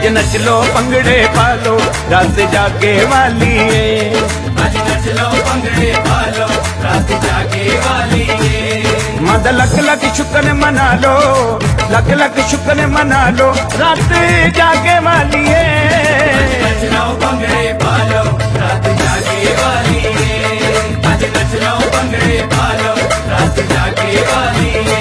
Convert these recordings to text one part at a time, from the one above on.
नच लो पंगड़े पालो रात जागे वाली है। आज नच लो पंगड़े पालो रात जागे वाली है। मद लख लख शुक्र मना लो, लख लख शुक्र मना लो रात जागे वाली है। नच लो पंगड़े पालो रात जागे वाली है। आज नच लो पंगड़े पालो रात जागे वाली है।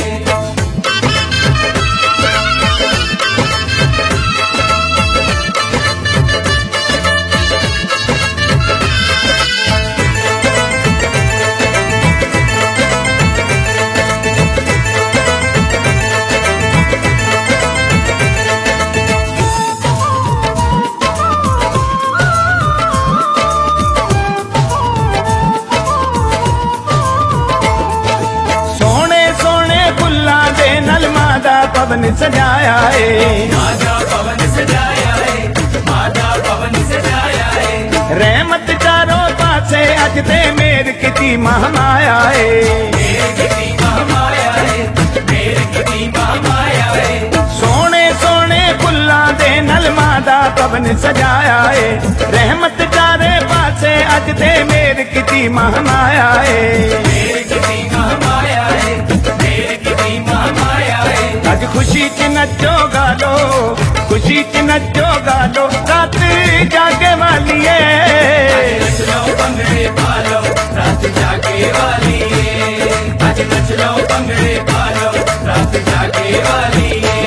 पवन सजाया है, मादा पवन सजाया है, मादा पवन सजाया है। रहमत चारों पासे अज दे मेर किती महामाया है। मेर किती महामाया है, मेर किती महामाया है। सोने सोने फुल्लां दे नल मादा पवन सजाया है। रहमत चारे पासे अज दे मेर किती महामाया है। मेर किती महामाया है, मेर किती महामाया है। आज खुशी च नचो गालो, खुशी च नचो गालो रात जागे वाली है। नच लो पंगड़े पालो रात जागे वाली है। आज नच लो पंगड़े पालो रात जागे वाली है।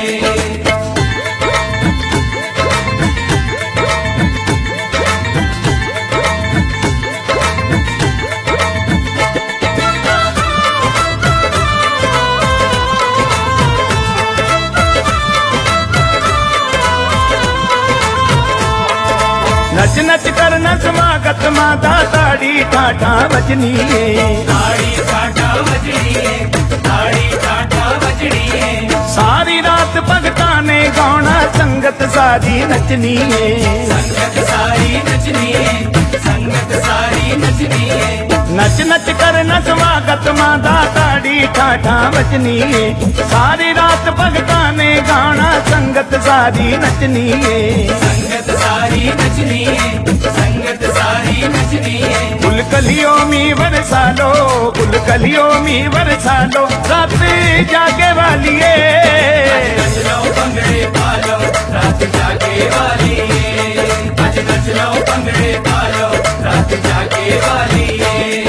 नच नच करना समागत माता ताड़ी ठाठा बजनी है। ताड़ी ठाठा बजनी है, ताड़ी ठाठा बजनी है। सारी रात भगता ने गाना संगत सारी नचनी है। संगत सारी नचनी है, संगत सारी नचनी है। नच नच करना समागत माता ताड़ी ठाठा बजनी है। सारी रात भगता ने गाना संगत सारी नचनी है। संगत सारी नचनी है, संगत सारी नचनी है। कुल कलियों में बरसा लो, कुल कलियों में बरसा लो रात जागे वाली है। नच लो पंगड़े पालो रात जागे वाली है। आज नच लो पंगड़े पालो रात जागे वाली है।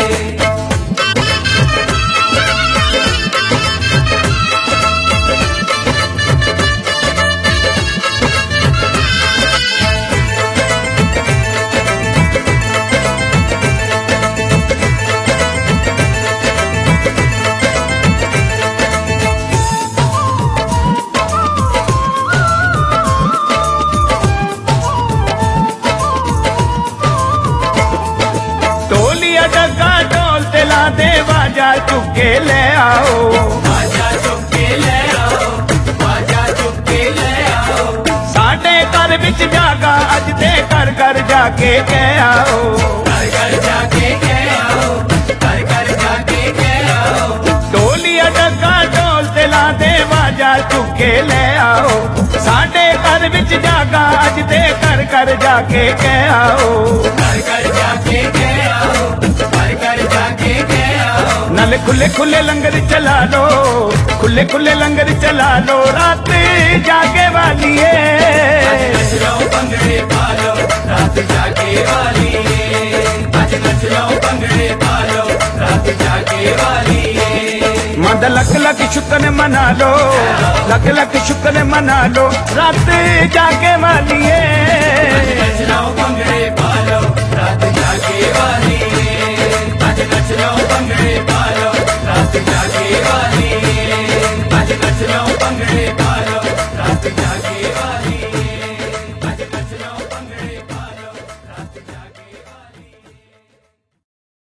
बाजा चुके ले आओ, बाजा चुके ले आओ, बाजा चुके ले आओ। साडे घर विच जागा अज दे घर घर जाके कह आओ। घर घर जाके कह आओ, घर घर जाके कह आओ। ढोलिया डग्गा ढोल ते ला दे बाजा चुके ले आओ। साडे घर विच जागा अज दे घर घर जाके कह आओ। घर घर जाके कह आओ, घर घर जाके कह आओ। नल खुले खुले लंगर चला लो, खुले खुले लंगर चला लो रात जागे वाली है। नच लो पंगड़े पालो रात जागे वाली है। आज नच लो पंगड़े पालो रात जागे वाली है। मद लख लख शुक्र मना लो, लख लख शुक्र मना लो रात जागे वाली है। नच लो पंगड़े पालो रात जागे वाली है। आज नच लो पंगड़े पालो रात जागे वाली है। आज नच लो पंगड़े